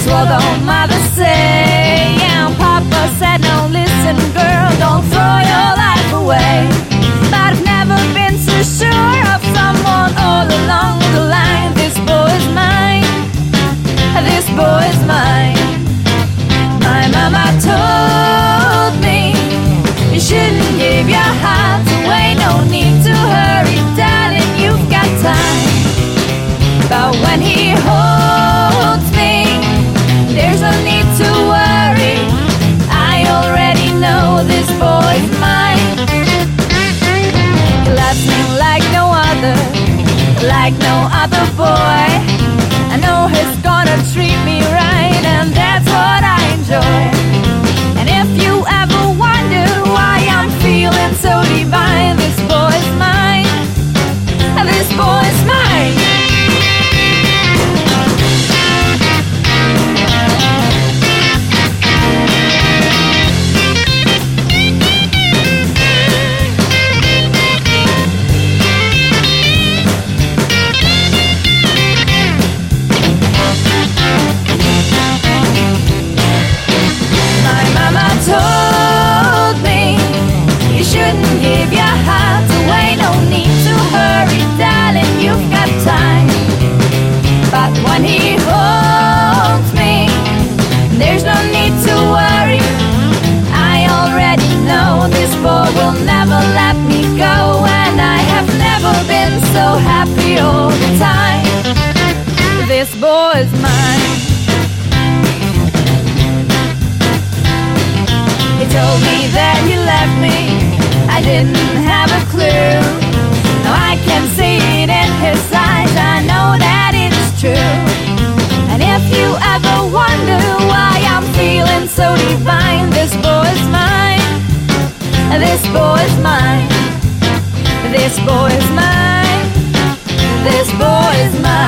what the mother say. And Papa said, no, listen, girl, don't throw your life away. But I've never been so sure of someone all along the line. This boy is mine. This boy is mine. My mama told me you shouldn't give your heart away. No need to hurry, darling, you've got time. But when he holds me, there's no need to worry. I already know this boy's mine. He loves me like no other, like no other boy. I know he's gonna treat me right, and that's what I enjoy. And if you ever wonder why I'm feeling so divine, this boy's mine. This boy's mine. Told me you shouldn't give your heart away. No need to hurry, darling, you've got time. But when he holds me, there's no need to worry. I already know this boy will never let me go, and I have never been so happy all the time. This boy is mine. He told me that he left me, I didn't have a clue. Now I can see it in his eyes, I know that it is true. And if you ever wonder why I'm feeling so divine, this boy's mine. This boy's mine. This boy's mine. This boy's mine.